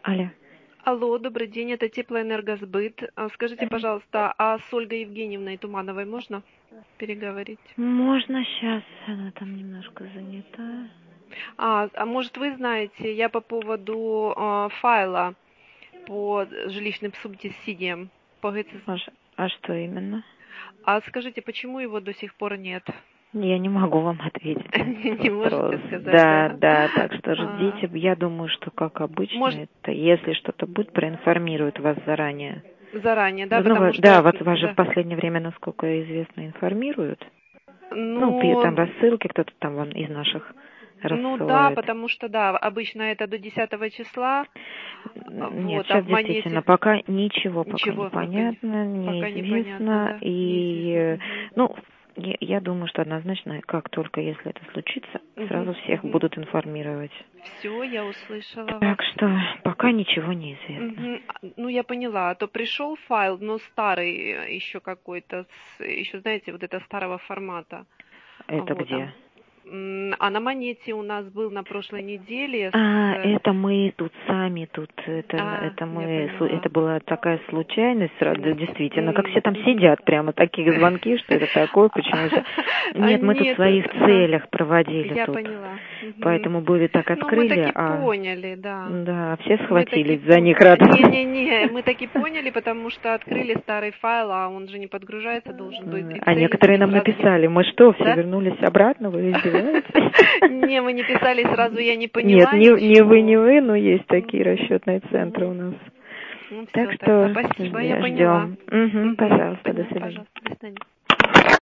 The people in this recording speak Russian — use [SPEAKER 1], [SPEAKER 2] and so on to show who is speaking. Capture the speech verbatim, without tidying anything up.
[SPEAKER 1] Алло.
[SPEAKER 2] Алло, добрый день, это Теплоэнергосбыт. А, Скажите, пожалуйста, а с Ольгой Евгеньевной Тумановой можно переговорить?
[SPEAKER 1] Можно сейчас, она там немножко занята.
[SPEAKER 2] А, а может вы знаете, я по поводу а, файла по жилищным субсидиям по ГЦС.
[SPEAKER 1] А, ш- а что именно?
[SPEAKER 2] А скажите, почему его до сих пор нет?
[SPEAKER 1] Я не могу вам ответить на этот
[SPEAKER 2] Не
[SPEAKER 1] вопрос.
[SPEAKER 2] можете сказать,
[SPEAKER 1] Да,
[SPEAKER 2] да?
[SPEAKER 1] да, так что
[SPEAKER 2] А,
[SPEAKER 1] ждите. Я думаю, что, как обычно,
[SPEAKER 2] Может,
[SPEAKER 1] это если что-то будет, проинформируют вас заранее.
[SPEAKER 2] заранее, да,
[SPEAKER 1] Ну,
[SPEAKER 2] потому
[SPEAKER 1] ва- да,
[SPEAKER 2] что,
[SPEAKER 1] вот вас же в
[SPEAKER 2] да.
[SPEAKER 1] последнее время, насколько известно, информируют. Ну, пи- там
[SPEAKER 2] Ну,
[SPEAKER 1] рассылки, кто-то там вон из наших
[SPEAKER 2] ну да,
[SPEAKER 1] рассылает.
[SPEAKER 2] потому что, да, обычно это до десятого числа, а,
[SPEAKER 1] Нет,
[SPEAKER 2] вот, а
[SPEAKER 1] сейчас
[SPEAKER 2] в
[SPEAKER 1] действительно
[SPEAKER 2] монете
[SPEAKER 1] пока ничего пока не
[SPEAKER 2] ничего пока не,
[SPEAKER 1] понятно,
[SPEAKER 2] пока непонятно,
[SPEAKER 1] неизвестно.
[SPEAKER 2] да,
[SPEAKER 1] И,
[SPEAKER 2] неизвестно.
[SPEAKER 1] э,
[SPEAKER 2] Мгм.
[SPEAKER 1] ну, я, я думаю, что однозначно, как только если это случится,
[SPEAKER 2] Мгм.
[SPEAKER 1] сразу всех
[SPEAKER 2] Мгм.
[SPEAKER 1] будут информировать.
[SPEAKER 2] Все, я услышала вас.
[SPEAKER 1] Так что пока ничего не известно.
[SPEAKER 2] Мгм. А, Ну, я поняла, а то пришел файл, но старый еще какой-то, еще, знаете, вот это старого формата.
[SPEAKER 1] Это
[SPEAKER 2] Вот, а,
[SPEAKER 1] где?
[SPEAKER 2] м, а на монете у нас был на прошлой неделе
[SPEAKER 1] А,
[SPEAKER 2] с...
[SPEAKER 1] это мы тут сами, тут это,
[SPEAKER 2] А,
[SPEAKER 1] это
[SPEAKER 2] я
[SPEAKER 1] мы, слу- это
[SPEAKER 2] поняла.
[SPEAKER 1] была такая случайность, сра- да, действительно, как
[SPEAKER 2] М,
[SPEAKER 1] все там
[SPEAKER 2] мгм.
[SPEAKER 1] сидят, прямо такие звонки, что это такое, почему же?
[SPEAKER 2] А
[SPEAKER 1] Нет, мы тут в
[SPEAKER 2] нет,
[SPEAKER 1] своих
[SPEAKER 2] ага,
[SPEAKER 1] целях проводили
[SPEAKER 2] я
[SPEAKER 1] тут,
[SPEAKER 2] поняла. Мгм.
[SPEAKER 1] поэтому были так
[SPEAKER 2] Ну, мы
[SPEAKER 1] открыли,
[SPEAKER 2] таки
[SPEAKER 1] а
[SPEAKER 2] поняли, да.
[SPEAKER 1] да, все
[SPEAKER 2] Мы таки
[SPEAKER 1] схватились за
[SPEAKER 2] по...
[SPEAKER 1] них радостно.
[SPEAKER 2] Не-не-не, мы таки поняли, потому что открыли старый файл, а он же не подгружается, должен быть
[SPEAKER 1] М,
[SPEAKER 2] и
[SPEAKER 1] А
[SPEAKER 2] цель, и
[SPEAKER 1] некоторые
[SPEAKER 2] мы
[SPEAKER 1] нам
[SPEAKER 2] сразу не...
[SPEAKER 1] написали, мы что, все
[SPEAKER 2] Да?
[SPEAKER 1] вернулись обратно, вы издеваетесь?
[SPEAKER 2] Не, мы не писали сразу, я не
[SPEAKER 1] Нет,
[SPEAKER 2] поняла
[SPEAKER 1] не, не вы, не
[SPEAKER 2] ничего.
[SPEAKER 1] вы, но есть такие
[SPEAKER 2] Мгм.
[SPEAKER 1] расчетные центры у
[SPEAKER 2] Мгм.
[SPEAKER 1] нас.
[SPEAKER 2] Ну,
[SPEAKER 1] Так
[SPEAKER 2] все тогда,
[SPEAKER 1] что
[SPEAKER 2] спасибо, я поняла.
[SPEAKER 1] ждем. Угу,
[SPEAKER 2] Мгм.
[SPEAKER 1] пожалуйста, до
[SPEAKER 2] Поняла,
[SPEAKER 1] свидания.
[SPEAKER 2] пожалуйста, до свидания.